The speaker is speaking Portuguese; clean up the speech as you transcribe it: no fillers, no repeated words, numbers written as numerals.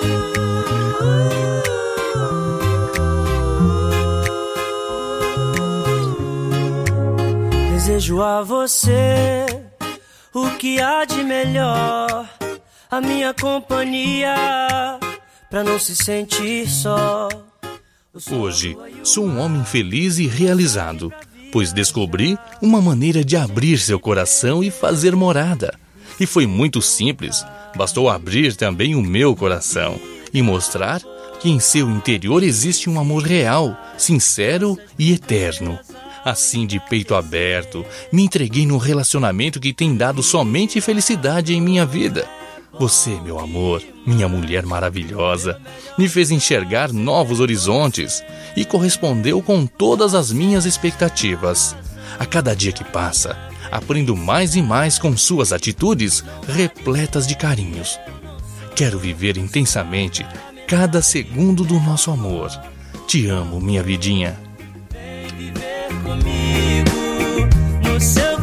Desejo a você o que há de melhor, a minha companhia, pra não se sentir só. Hoje, sou um homem feliz e realizado, pois descobri uma maneira de abrir seu coração e fazer morada. E foi muito simples, bastou abrir também o meu coração e mostrar que em seu interior existe um amor real, sincero e eterno. Assim, de peito aberto, me entreguei num relacionamento que tem dado somente felicidade em minha vida. Você, meu amor, minha mulher maravilhosa, me fez enxergar novos horizontes e correspondeu com todas as minhas expectativas. A cada dia que passa, aprendo mais e mais com suas atitudes repletas de carinhos. Quero viver intensamente cada segundo do nosso amor. Te amo, minha vidinha. Comigo no seu